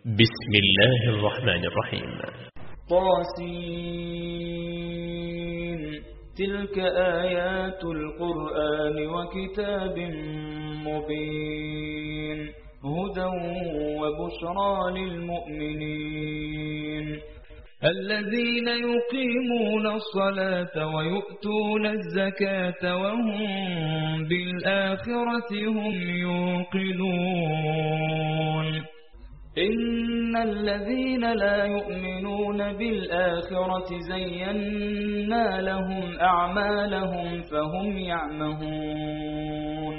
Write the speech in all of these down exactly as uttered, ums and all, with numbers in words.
بسم الله الرحمن الرحيم. طاسين تلك آيات القرآن وكتاب مبين هدى وبشرى للمؤمنين الذين يقيمون الصلاة ويؤتون الزكاة وهم بالآخرة هم يوقنون إن الذين لا يؤمنون بالآخرة زينا لهم أعمالهم فهم يعمهون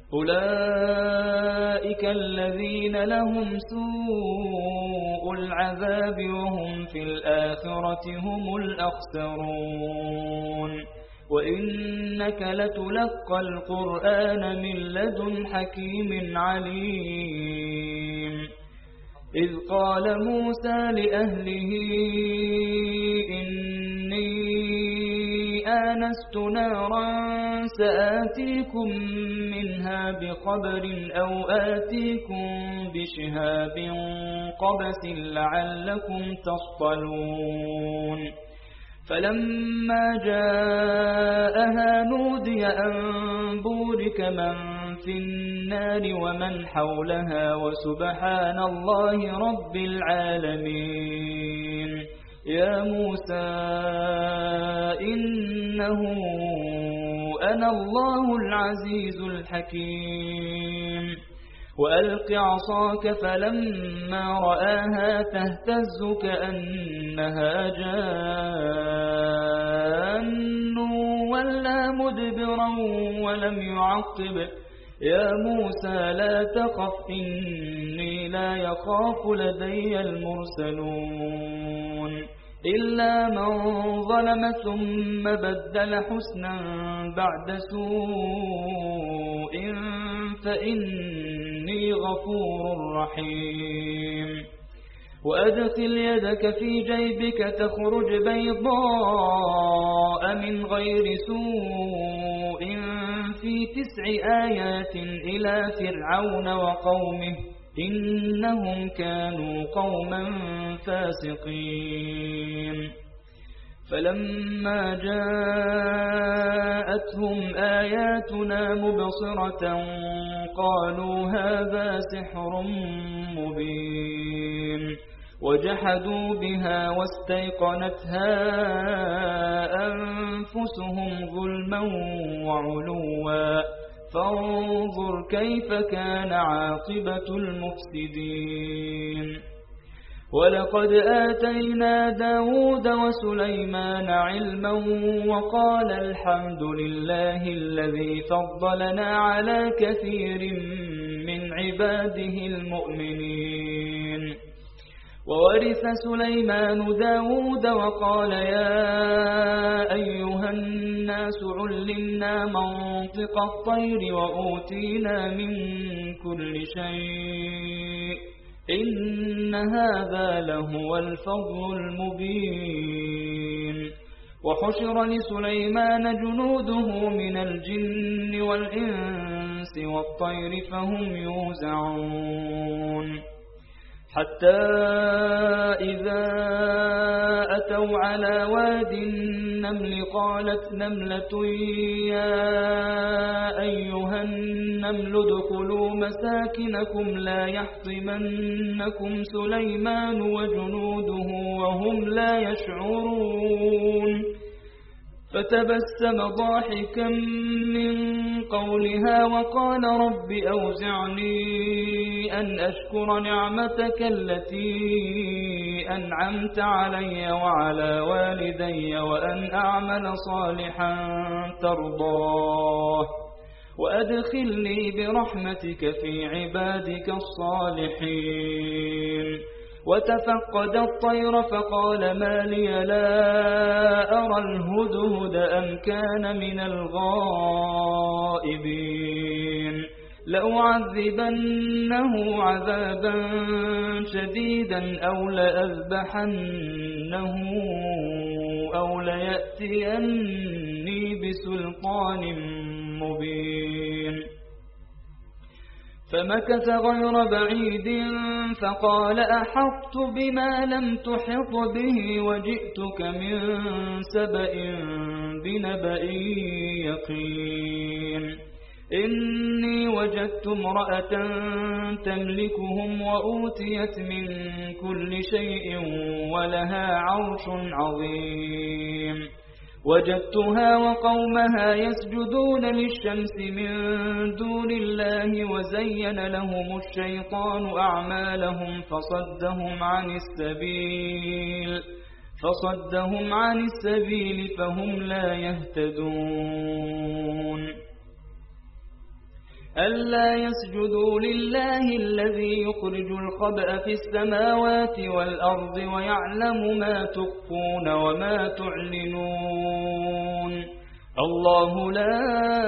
أولئك الذين لهم سوء العذاب وهم في الآخرة هم الأخسرون وإنك لتلقى القرآن من لدن حكيم عليم إذ قال موسى لأهله إني آنست نارا سآتيكم منها بخبر أو آتيكم بشهاب قبس لعلكم تصطلون فلما جاءها نودي أن بورك من في النار ومن حولها وسبحان الله رب العالمين يا موسى إنه أنا الله العزيز الحكيم وألق عصاك فلما رآها تهتز كأنها جان ولا مدبرا ولم يعقب يا موسى لا تخف إني لا يخاف لدي المرسلون إلا من ظلم ثم بدل حسنا بعد سوء فإني غفور رحيم وأدخل يدك في جيبك تخرج بيضاء من غير سوء في تسع آيات إلى فرعون وقومه إنهم كانوا قوما فاسقين فلما جاءتهم آياتنا مبصرة قالوا هذا سحر مبين وجحدوا بها واستيقنتها أنفسهم ظلما وعلوا فانظر كيف كان عاقبة المفسدين ولقد آتينا داود وسليمان علما وقال الحمد لله الذي فضلنا على كثير من عباده المؤمنين وورث سليمان داود وقال يا أيها الناس علمنا منطق الطير وأوتينا من كل شيء إن هذا لهو الفضل المبين وحشر لسليمان جنوده من الجن والإنس والطير فهم يوزعون حتى إذا أتوا على واد النمل قالت نملة يا أيها النمل ادخلوا مساكنكم لا يحطمنكم سليمان وجنوده وهم لا يشعرون فتبسم ضاحكا من قولها وقال رب أوزعني أن أشكر نعمتك التي أنعمت علي وعلى والدي وأن أعمل صالحا ترضاه وأدخلني برحمتك في عبادك الصالحين وتفقد الطير فقال ما لي لا أرى الهدهد أم كان من الغائبين لأعذبنه عذابا شديدا أو لأذبحنه أو ليأتيني بسلطان مبين فمكث غير بعيد فقال أحطت بما لم تحط به وجئتك من سبأ بنبأ يقين إني وجدت امرأة تملكهم وأوتيت من كل شيء ولها عرش عظيم وجدتها وقومها يسجدون للشمس من دون الله وزين لهم الشيطان أعمالهم فصدهم عن السبيل فصدهم عن السبيل فهم لا يهتدون ألا يسجدوا لله الذي يخرج الخبأ في السماوات والأرض ويعلم ما تخفون وما تعلنون الله لا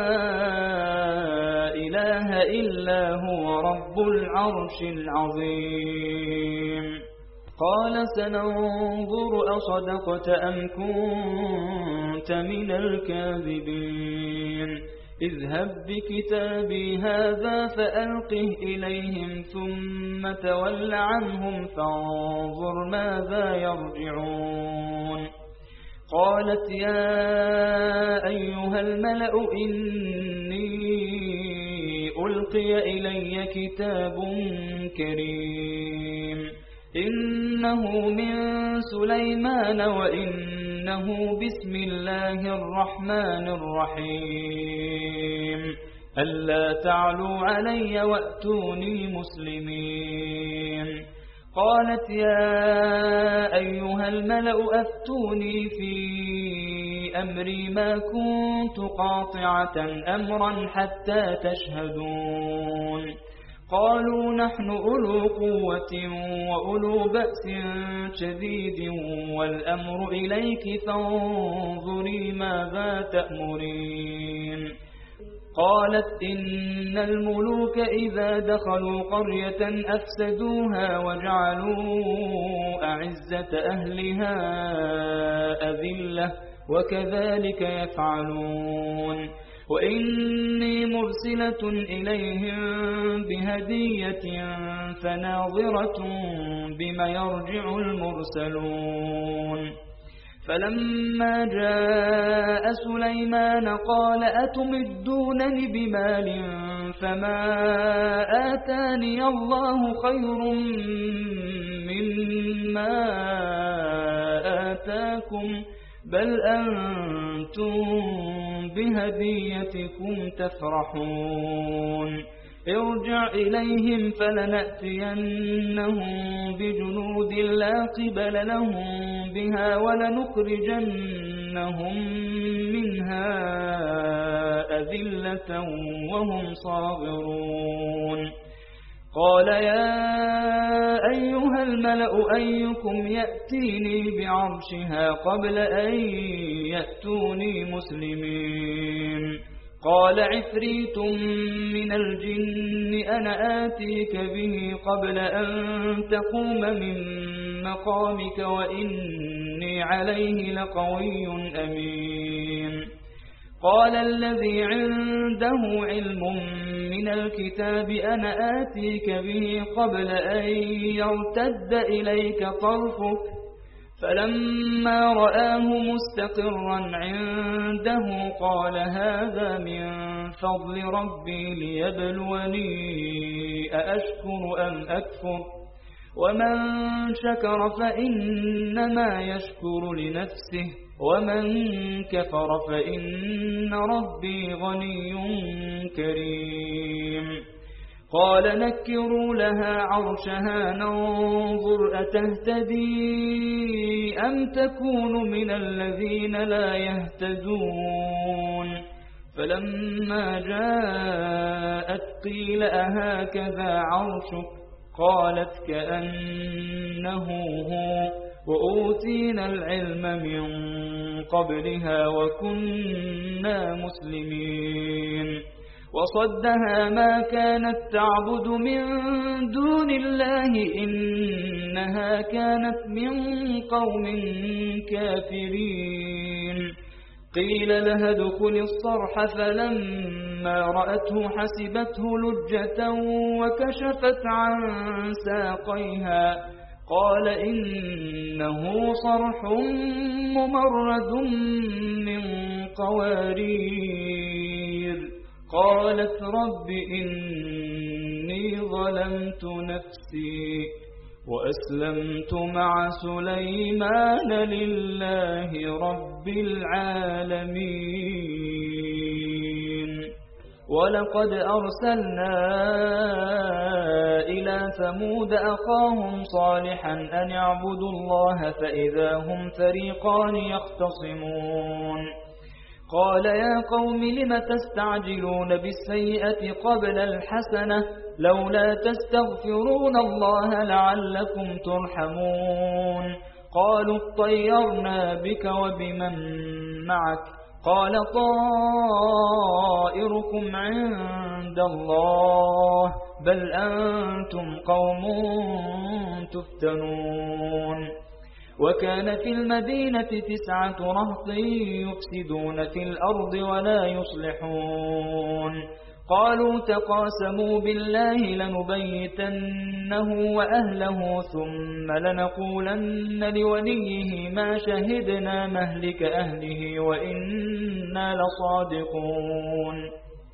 إله إلا هو رب العرش العظيم قال سننظر أصدقت أم كنت من الكاذبين اذهب بكتابي هذا فألقه إليهم ثم تول عنهم فانظر ماذا يرجعون قالت يا أيها الملأ إني ألقي إلي كتاب كريم إنه من سليمان وإنه بسم الله الرحمن الرحيم ألا تعلوا علي وأتوني مسلمين قالت يا أيها الملأ أفتوني في أمري ما كنت قاطعة أمرا حتى تشهدون قالوا نحن أولو قوة وأولو بأس شديد والأمر إليك فانظري ماذا تأمرين قالت إن الملوك إذا دخلوا قرية أفسدوها وجعلوا أعزة أهلها أذلة وكذلك يفعلون وإني مرسلة إليهم بهدية فناظرة بما يرجع المرسلون فلما جاء سليمان قال أتمدونني بمال فما آتاني الله خير مما آتاكم بل أنتم بهديتكم تفرحون ارجع إليهم فلنأتينهم بجنود لا قبل لهم بها ولنخرجنهم منها أذلة وهم صاغرون قال يا أيها الملأ أيكم يأتيني بعرشها قبل أن يأتوني مسلمين قال عفريت من الجن أنا آتيك به قبل أن تقوم من مقامك وإني عليه لقوي أمين قال الذي عنده علم من الكتاب أنا آتيك به قبل أن يرتد إليك طرفك فلما رآه مستقرا عنده قال هذا من فضل ربي ليبلوني أأشكر أم أكفر ومن شكر فإنما يشكر لنفسه ومن كفر فإن ربي غني كريم قال نكروا لها عرشها ننظر أتهتدي أم تكون من الذين لا يهتدون فلما جاءت قيل أهكذا عرشك قالت كأنه هو وأوتينا العلم من قبلها وكنا مسلمين وصدها ما كانت تعبد من دون الله إنها كانت من قوم كافرين قيل لها ادخل الصرح فلما فلما رأته حسبته لجة وكشفت عن ساقيها قال إنه صرح ممرد من قوارير قالت رب إني ظلمت نفسي وأسلمت مع سليمان لله رب العالمين ولقد أرسلنا إلى ثمود أخاهم صالحا أن يعبدوا الله فإذا هم فريقان يختصمون قال يا قوم لم تستعجلون بالسيئة قبل الحسنة لولا تستغفرون الله لعلكم ترحمون قالوا اطيرنا بك وبمن معك قال طائركم عند الله بل أنتم قوم تفتنون وكان في المدينة تسعة رهط يفسدون في الأرض ولا يصلحون قالوا تقاسموا بالله لنبيتنه وأهله ثم لنقولن لوليه ما شهدنا مهلك أهله وإنا لصادقون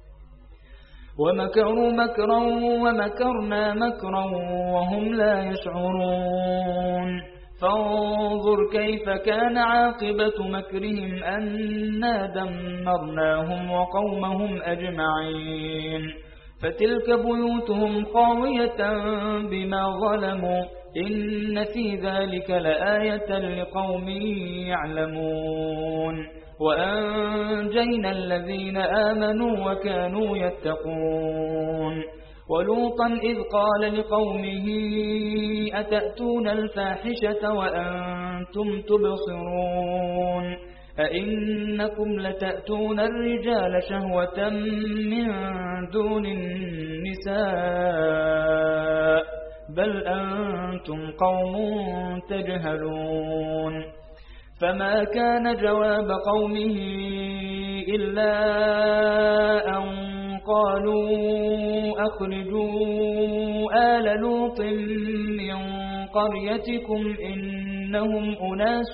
ومكروا مكرا ومكرنا مكرا وهم لا يشعرون فانظر كيف كان عاقبة مكرهم أنا دمرناهم وقومهم أجمعين فتلك بيوتهم خاوية بما ظلموا إن في ذلك لآية لقوم يعلمون وأنجينا الذين آمنوا وكانوا يتقون ولوطا إذ قال لقومه أتأتون الفاحشة وأنتم تبصرون أئنكم لتأتون الرجال شهوة من دون النساء بل أنتم قوم تجهلون فما كان جواب قومه إلا أن قالوا أخرجوا آل لوط من قريتكم إنهم أناس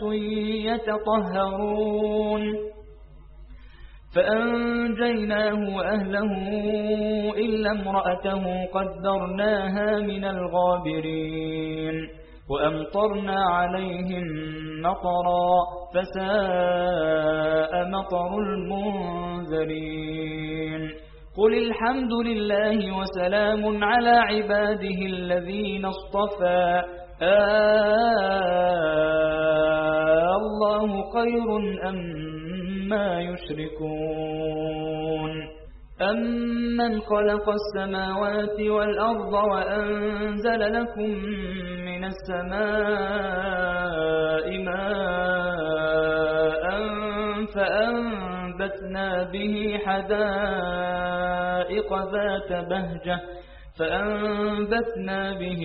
يتطهرون فأنجيناه وأهله إلا امرأته قدرناها من الغابرين وأمطرنا عليهم مطرا فساء مطر المنذرين قل الحمد لله وسلام على عباده الذين اصطفى آه الله خير أما يشركون أمن خلق السماوات والأرض وأنزل لكم من السماء ماء فأنبتنا به حدائق ذات بهجة فأنبتنا به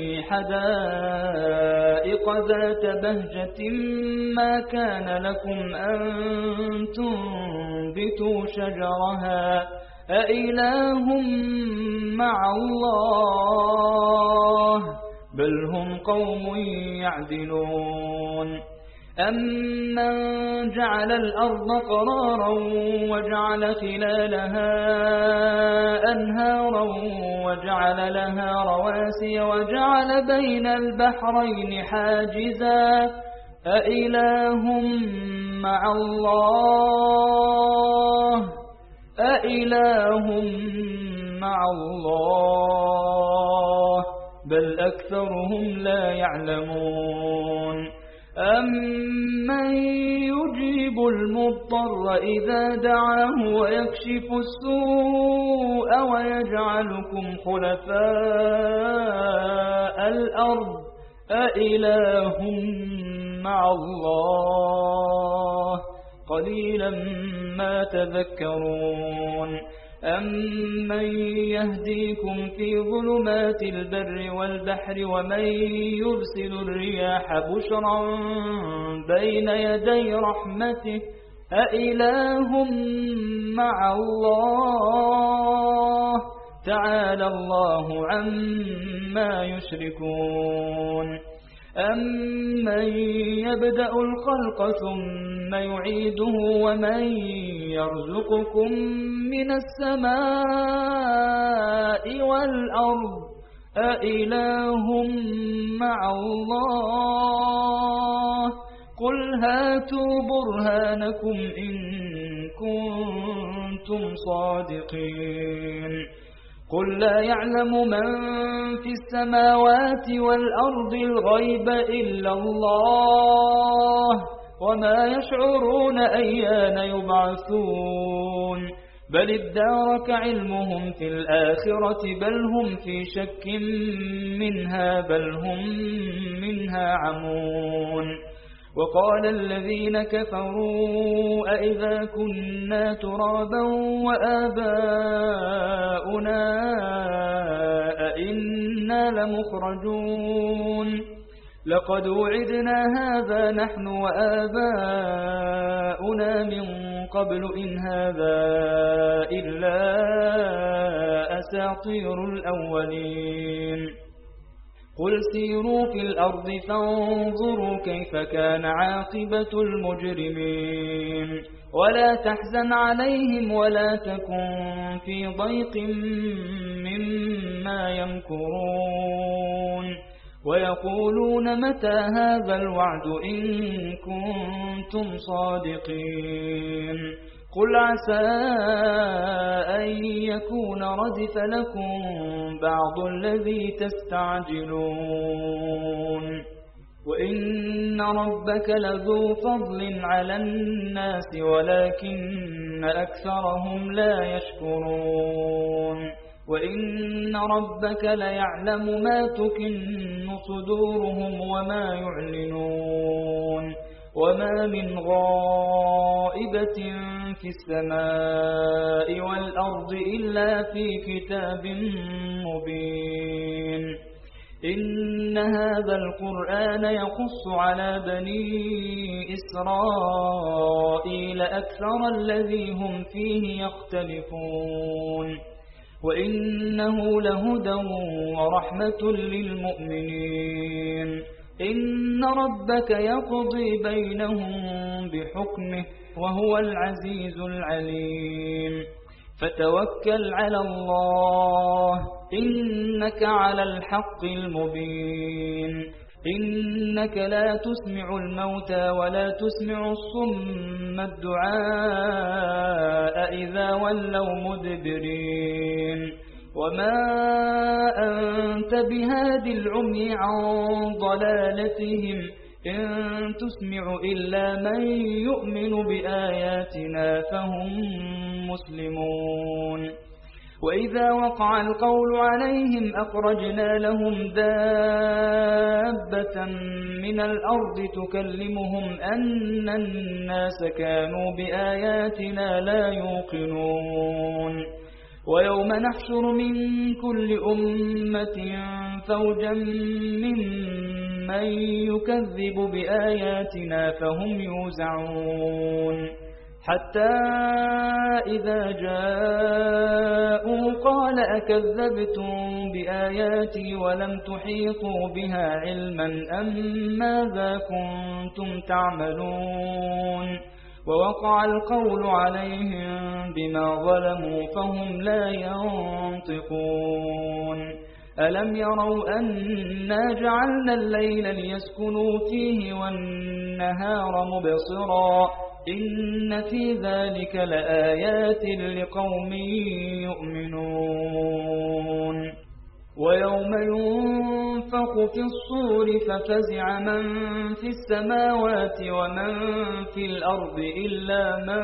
حدائق ذات بهجة ما كان لكم أن تنبتوا شجرها أإله مع الله بل هم قوم يعدلون أمن جعل الأرض قرارا وجعل خلالها أنهارا وجعل لها رواسي وجعل بين البحرين حاجزا أإله مع الله أإله مع الله بل أكثرهم لا يعلمون أمن يجيب المضطر إذا دعاه ويكشف السوء ويجعلكم خلفاء الأرض أإله مع الله قليلا ما تذكرون أمن يهديكم في ظلمات البر والبحر ومن يرسل الرياح بشرا بين يدي رحمته أإله مع الله تعالى الله عما يشركون أمن يبدأ الخلق ثم يعيده ومن يرزقكم من السماء والأرض أإله مع الله قل هاتوا برهانكم إن كنتم صادقين قل لا يعلم من في السماوات والأرض الغيب إلا الله وما يشعرون أيان يبعثون بل ادارك علمهم في الآخرة بل هم في شك منها بل هم منها عمون وقال الذين كفروا أئذا كنا ترابا وآباؤنا أئنا لمخرجون لقد وعدنا هذا نحن وآباؤنا من قبل إن هذا إلا أساطير الأولين قل سيروا في الأرض فانظروا كيف كان عاقبة المجرمين ولا تحزن عليهم ولا تكن في ضيق مما يمكرون ويقولون متى هذا الوعد إن كنتم صادقين قل عسى أن يكون ردف لكم بعض الذي تستعجلون وإن ربك لذو فضل على الناس ولكن أكثرهم لا يشكرون وإن ربك ليعلم ما تكن صدورهم وما يعلنون وما من غائبة في السماء والأرض إلا في كتاب مبين إن هذا القرآن يقص على بني إسرائيل أكثر الذي هم فيه يختلفون وإنه لهدى ورحمة للمؤمنين إن ربك يقضي بينهم بحكمه وهو العزيز العليم فتوكل على الله إنك على الحق المبين إنك لا تسمع الموتى ولا تسمع الصم الدعاء إذا ولوا مدبرين وما أنت بهاد العمي عن ضلالتهم إن تسمع إلا من يؤمن بآياتنا فهم مسلمون وإذا وقع القول عليهم أخرجنا لهم دابة من الأرض تكلمهم أن الناس كانوا بآياتنا لا يوقنون ويوم نحشر من كل أمة فوجا ممن يكذب بآياتنا فهم يوزعون حتى إذا جاءوا قال أكذبتم بآياتي ولم تحيطوا بها علما أم ماذا كنتم تعملون ووقع القول عليهم بما ظلموا فهم لا ينطقون ألم يروا أنا جعلنا الليل ليسكنوا فيه والنهار مبصرا إن في ذلك لآيات لقوم يؤمنون ويوم ينفخ في الصور ففزع من في السماوات ومن في الأرض إلا من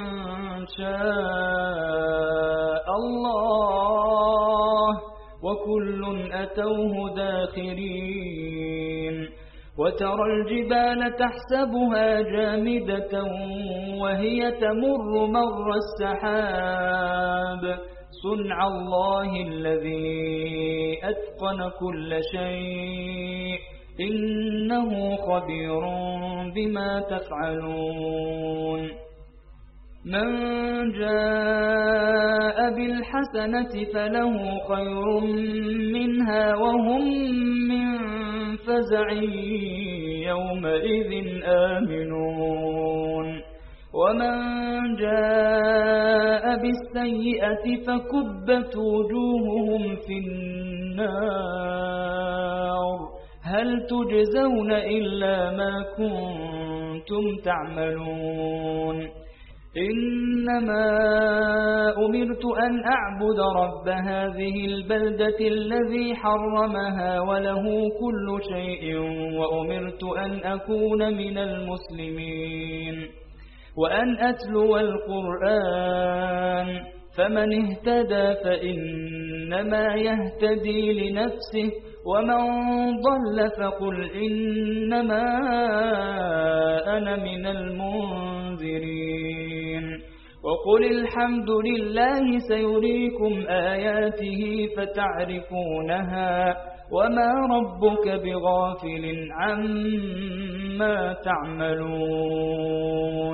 شاء الله وكل أتوه داخرين وترى الجبال تحسبها جامدة وهي تمر مر السحاب صنع الله الذي أتقن كل شيء إنه خبير بما تفعلون من جاء بالحسنة فله خير منها وهم من فزع يومئذ آمنون ومن جاء بالسيئة فكبت وجوههم في النار هل تجزون إلا ما كنتم تعملون إنما أمرت أن أعبد رب هذه البلدة الذي حرمها وله كل شيء وأمرت أن أكون من المسلمين وأن أتلو القرآن فمن اهتدى فإنما يهتدي لنفسه ومن ضل فقل إنما أنا من المنذرين وقل الحمد لله سيريكم آياته فتعرفونها وما ربك بغافل عما تعملون